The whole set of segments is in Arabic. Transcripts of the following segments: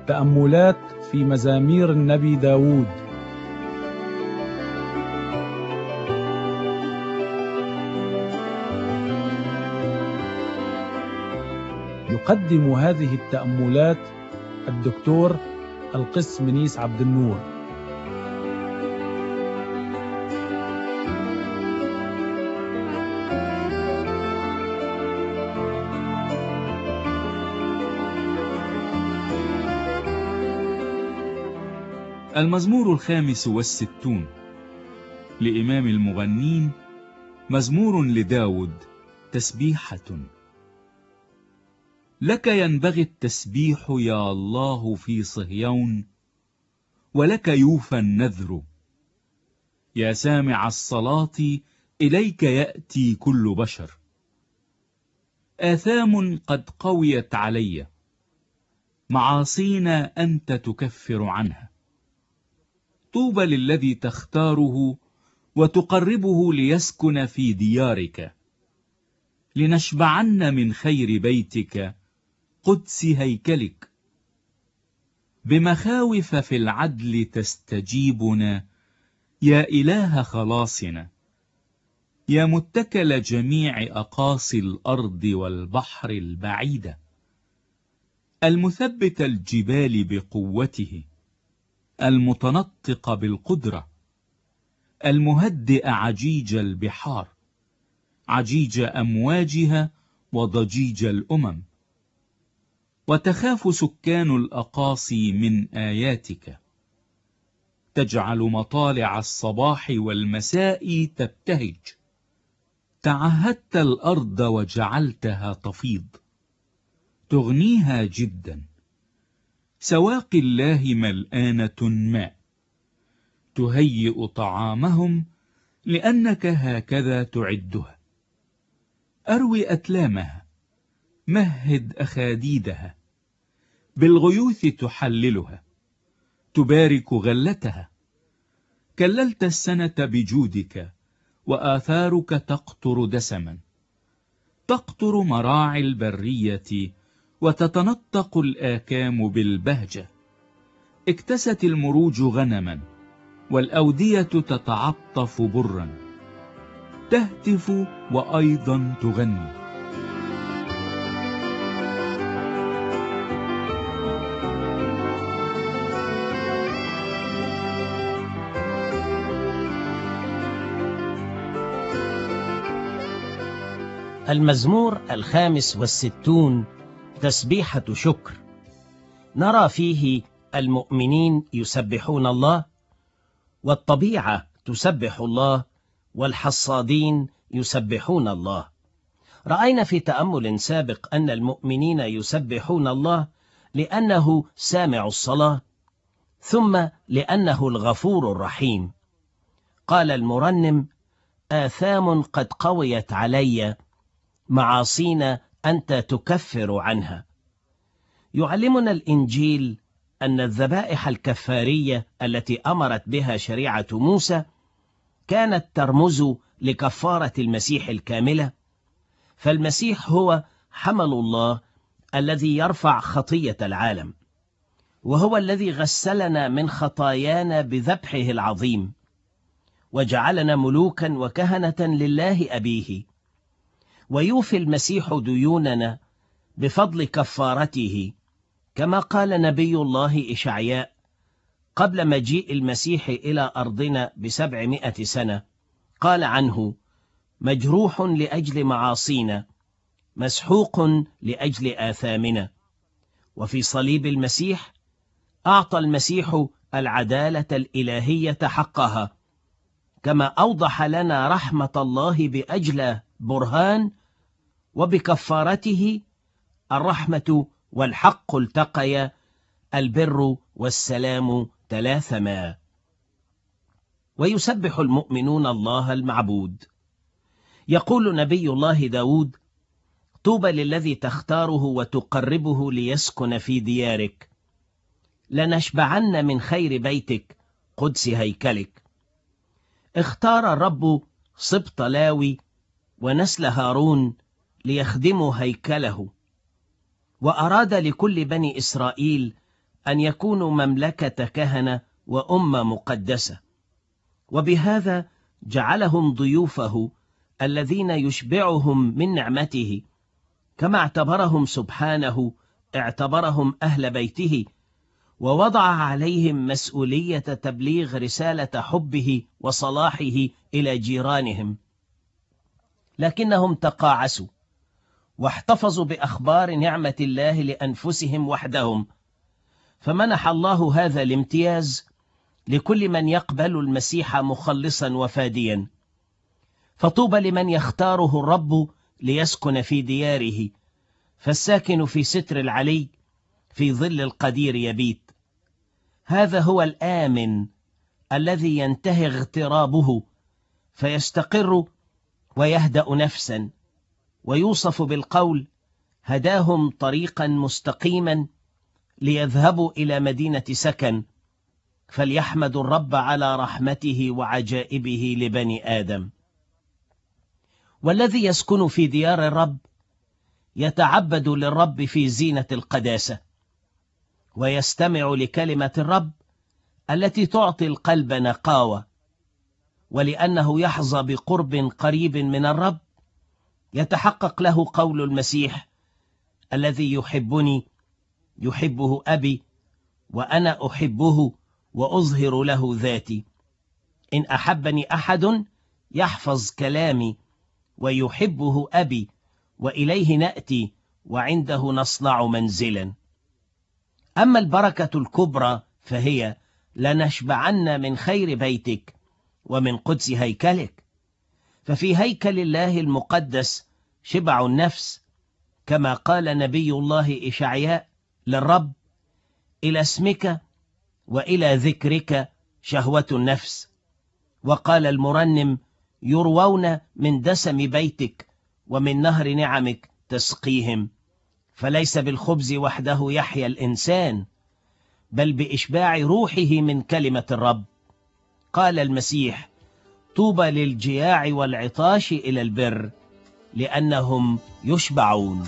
تأملات في مزامير النبي داود. يقدم هذه التأملات الدكتور القس منيس عبد النور. المزمور 65 لإمام المغنين، مزمور لداود، تسبيحة. لك ينبغي التسبيح يا الله في صهيون، ولك يوفى النذر. يا سامع الصلاة إليك يأتي كل بشر. آثام قد قويت علي، معاصينا أنت تكفر عنها. طوبى للذي تختاره وتقربه ليسكن في ديارك. لنشبعن من خير بيتك، قدس هيكلك. بمخاوف في العدل تستجيبنا، يا إله خلاصنا. يا متكل جميع أقاصي الأرض والبحر البعيدة. المثبت الجبال بقوته، المتنطق بالقدرة. المهدئ عجيج البحار، عجيج أمواجها وضجيج الأمم. وتخاف سكان الأقاصي من آياتك. تجعل مطالع الصباح والمساء تبتهج. تعهدت الأرض وجعلتها تفيض، تغنيها جدا. سواقي الله ملآنة ماء، تهيئ طعامهم لأنك هكذا تعدها. أروي أتلامها، مهد أخاديدها. بالغيوث تحللها، تبارك غلتها. كللت السنة بجودك، وآثارك تقطر دسما. تقطر مراعي البرية، وتتنطق الآكام بالبهجة. اكتست المروج غنما، والأودية تتعطف برا. تهتف وأيضا تغني. المزمور 65 تسبيحة شكر. نرى فيه المؤمنين يسبحون الله، والطبيعة تسبح الله، والحصادين يسبحون الله. رأينا في تأمل سابق أن المؤمنين يسبحون الله لأنه سامع الصلاة، ثم لأنه الغفور الرحيم. قال المرنم: آثام قد قويت علي، معاصينا أنت تكفر عنها. يعلمنا الإنجيل أن الذبائح الكفارية التي أمرت بها شريعة موسى كانت ترمز لكفارة المسيح الكاملة، فالمسيح هو حمل الله الذي يرفع خطية العالم، وهو الذي غسلنا من خطايانا بذبحه العظيم، وجعلنا ملوكا وكهنة لله أبيه. ويوفي المسيح ديوننا بفضل كفارته، كما قال نبي الله إشعياء قبل مجيء المسيح إلى أرضنا ب700 سنة. قال عنه: مجروح لأجل معاصينا، مسحوق لأجل آثامنا. وفي صليب المسيح أعطى المسيح العدالة الإلهية حقها، كما أوضح لنا رحمة الله بأجل برهان، وبكفارته الرحمة والحق التقيا، البر والسلام تلاثما. ويسبح المؤمنون الله المعبود. يقول نبي الله داود: طوبى للذي تختاره وتقربه ليسكن في ديارك. لنشبعن من خير بيتك، قدس هيكلك. اختار الرب سبط لاوي ونسل هارون ليخدموا هيكله، وأراد لكل بني إسرائيل أن يكونوا مملكة كهنة وأمة مقدسة، وبهذا جعلهم ضيوفه الذين يشبعهم من نعمته، كما اعتبرهم سبحانه اعتبرهم أهل بيته، ووضع عليهم مسؤولية تبليغ رسالة حبه وصلاحه إلى جيرانهم. لكنهم تقاعسوا واحتفظوا بأخبار نعمة الله لأنفسهم وحدهم، فمنح الله هذا الامتياز لكل من يقبل المسيح مخلصا وفاديا. فطوبى لمن يختاره الرب ليسكن في دياره، فالساكن في ستر العلي في ظل القدير يبيت. هذا هو الآمن الذي ينتهي اغترابه فيستقر ويهدأ نفسا، ويوصف بالقول: هداهم طريقا مستقيما ليذهبوا إلى مدينة سكن، فليحمدوا الرب على رحمته وعجائبه لبني آدم. والذي يسكن في ديار الرب يتعبد للرب في زينة القداسة، ويستمع لكلمة الرب التي تعطي القلب نقاوة. ولأنه يحظى بقرب قريب من الرب يتحقق له قول المسيح: الذي يحبني يحبه أبي، وأنا أحبه وأظهر له ذاتي. إن أحبني أحد يحفظ كلامي، ويحبه أبي، وإليه نأتي وعنده نصنع منزلا. أما البركة الكبرى فهي: لنشبعن من خير بيتك ومن قدس هيكلك. ففي هيكل الله المقدس شبع النفس، كما قال نبي الله إشعياء للرب: إلى اسمك وإلى ذكرك شهوة النفس. وقال المرنم: يروون من دسم بيتك ومن نهر نعمك تسقيهم. فليس بالخبز وحده يحيا الإنسان، بل بإشباع روحه من كلمة الرب. قال المسيح: طوبى للجياع والعطاش إلى البر، لأنهم يشبعون.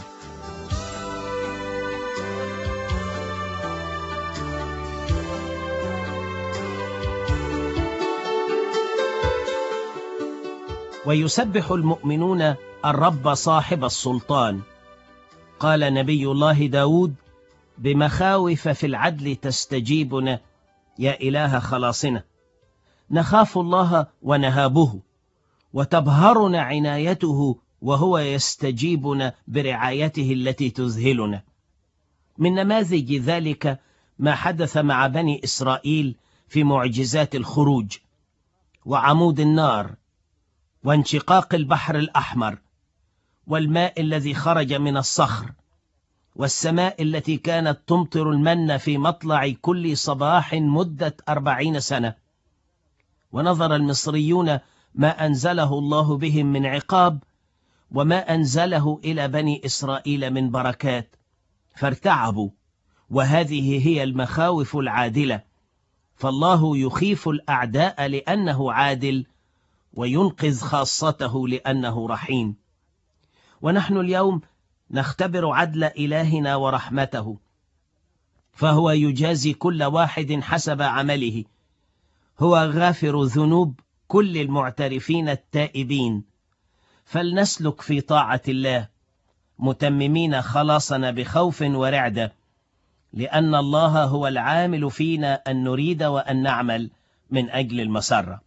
ويسبح المؤمنون الرب صاحب السلطان. قال نبي الله داود: بمخاوف في العدل تستجيبنا يا إله خلاصنا. نخاف الله ونهابه، وتبهرنا عنايته وهو يستجيبنا برعايته التي تذهلنا. من نماذج ذلك ما حدث مع بني إسرائيل في معجزات الخروج، وعمود النار، وانشقاق البحر الأحمر، والماء الذي خرج من الصخر، والسماء التي كانت تمطر المن في مطلع كل صباح مدة 40 سنة. ونظر المصريون ما أنزله الله بهم من عقاب، وما أنزله إلى بني إسرائيل من بركات، فارتعبوا. وهذه هي المخاوف العادلة، فالله يخيف الأعداء لأنه عادل، وينقذ خاصته لأنه رحيم. ونحن اليوم نختبر عدل إلهنا ورحمته، فهو يجازي كل واحد حسب عمله. هو غافر ذنوب كل المعترفين التائبين. فلنسلك في طاعة الله، متممين خلاصنا بخوف ورعدة، لأن الله هو العامل فينا أن نريد وأن نعمل من أجل المسرة.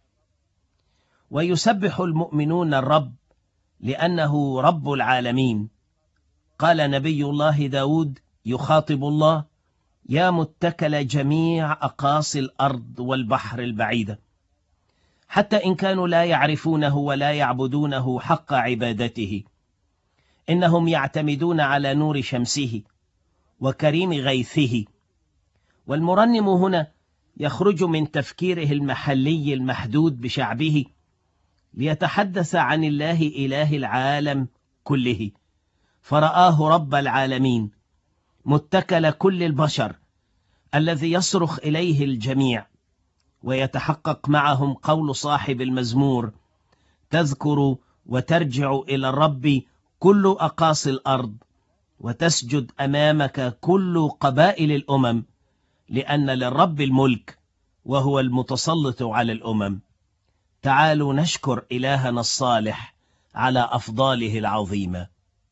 ويسبح المؤمنون الرب لأنه رب العالمين. قال نبي الله داود يخاطب الله: يا متكل جميع أقاصي الأرض والبحر البعيدة. حتى إن كانوا لا يعرفونه ولا يعبدونه حق عبادته، إنهم يعتمدون على نور شمسه وكريم غيثه. والمرنم هنا يخرج من تفكيره المحلي المحدود بشعبه ليتحدث عن الله إله العالم كله، فرآه رب العالمين متكل كل البشر الذي يصرخ إليه الجميع. ويتحقق معهم قول صاحب المزمور: تذكر وترجع إلى الرب كل أقاصي الأرض، وتسجد أمامك كل قبائل الأمم، لأن للرب الملك وهو المتسلط على الأمم. تعالوا نشكر إلهنا الصالح على أفضاله العظيمة.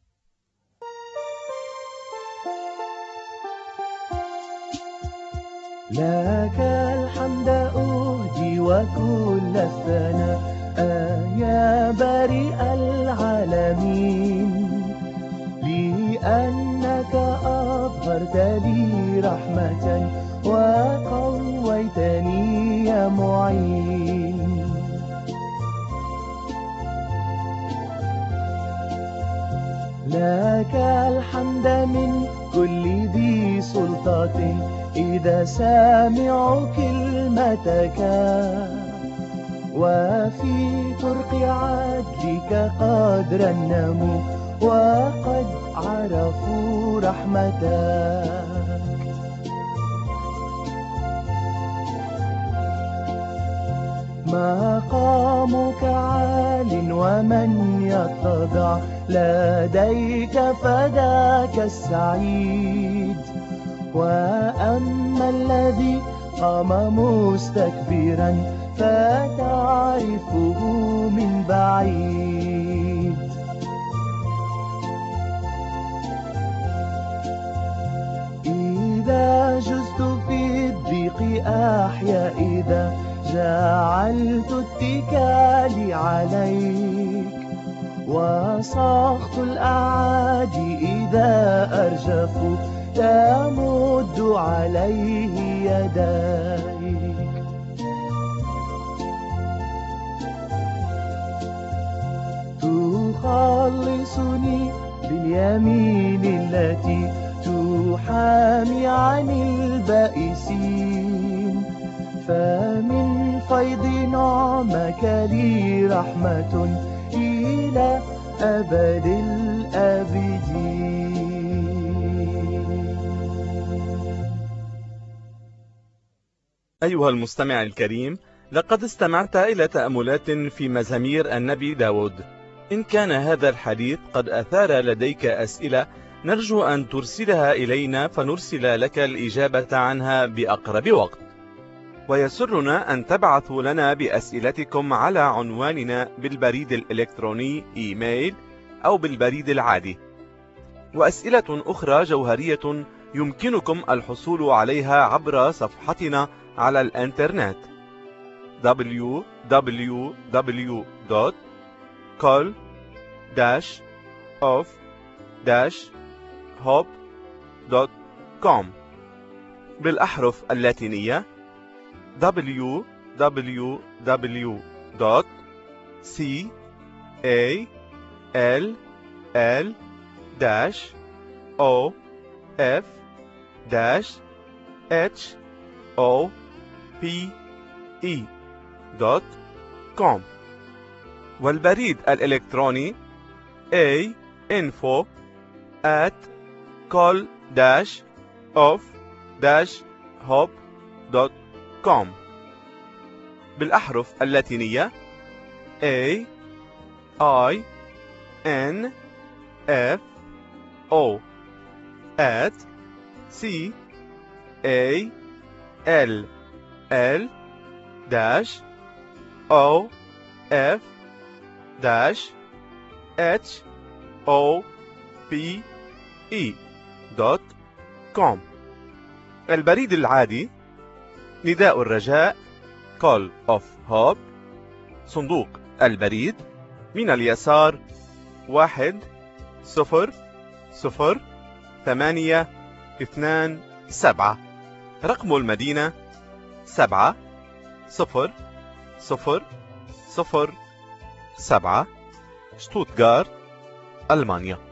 لك الحمد أهدي وكل الثناء يا بريء العالمين، لأنك أظهرت لي رحمة وقويتني يا معين. لك الحمد من كل ذي سلطة إذا سامع كلمتك، وفي طرق عدلك قد رنموا وقد عرفوا رحمتك. مقامك عال ومن يتضع لديك فذاك السعيد، وأما الذي قام مستكبرا فتعرفه من بعيد. إذا جزت في الضيق أحيا، إذا جعلت اتكالي عليك، وسخط الأعادي إذا أرجفوا تمد عليه يديك. تخلصني باليمين التي تحامي عن البائسين، فمن فيض نعمك لي رحمة إلى أبد الآبدين. أيها المستمع الكريم، لقد استمعت إلى تأملات في مزامير النبي داود. إن كان هذا الحديث قد أثار لديك أسئلة، نرجو أن ترسلها إلينا فنرسل لك الإجابة عنها بأقرب وقت. ويسرنا أن تبعثوا لنا بأسئلتكم على عنواننا بالبريد الإلكتروني إيميل أو بالبريد العادي. وأسئلة أخرى جوهرية يمكنكم الحصول عليها عبر صفحتنا على الإنترنت www.call-of-hope.com بالأحرف اللاتينية www.call-of-hope.com والبريد الإلكتروني info@call-of-hope.com بالأحرف اللاتينية CALL-OF@CALL-OF-HOPE.com البريد العادي نداء الرجاء Call of Hope، صندوق البريد من اليسار 1002827، رقم المدينة 70007، شتوتغارت، ألمانيا.